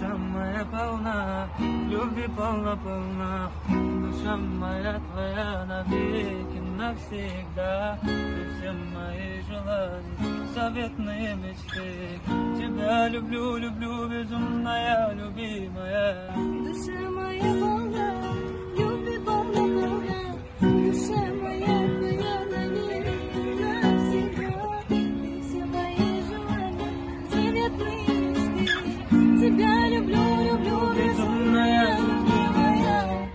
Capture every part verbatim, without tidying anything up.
душа моя полна, любви полна-полна. Душа моя твоя навеки, навсегда. Ты все мои желания, заветные мечты. Тебя люблю, люблю, безумная, любимая. Душа моя полна, любви полна-полна. Душа моя твоя навеки, навсегда. Ты все мои желания, заветные мечты. Тебя люблю, люблю, безумная, любимая.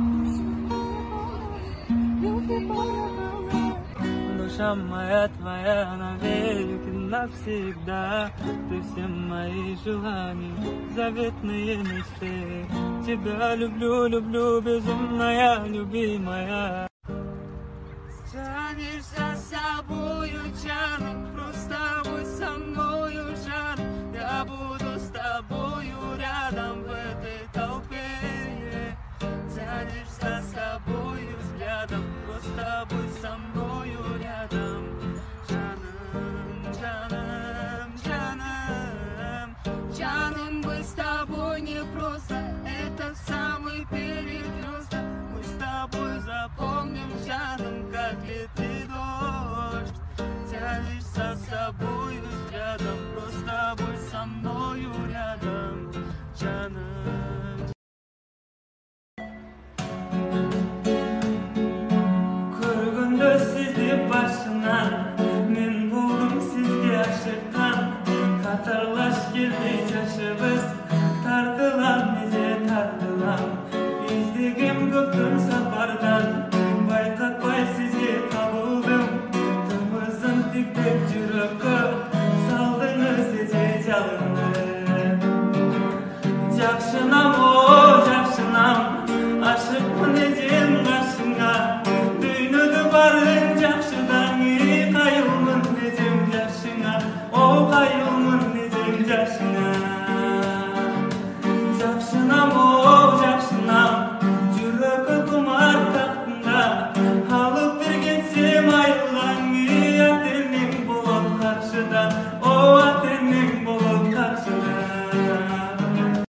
Любви полна-полна. Душа моя твоя навеки, навсегда. Ты все мои желания, заветные мечты. Тебя люблю, люблю, безумная, любимая. Тянешь за собою, Джан, просто будь со мною, Джан. Я буду с тобою рядом в этой толпе. Тянешь за собою взглядом, просто будь со мною рядом. Джаном, Джаном, Джаном, Джаном, мы с тобой не просто, это в самый перекресток. Мы с тобой запомним, Джаном, как летит дождь. Тянешь за собой взглядом, просто будь со мною рядом. Джаном. Көргөндө сизди башынан, мен болдум сизге ашыккан. Катарлаш келди жашыбыз, тартылам эже тартылам. Издегем көптөн сапардан, байкатпай сизге табылдым. Тымызын тиктеп жүрөккө, салдыңыз эже жалынды. Жакшынам, о жакшынам, ашыкмын эжем каршыңа. Дүйнөдө баары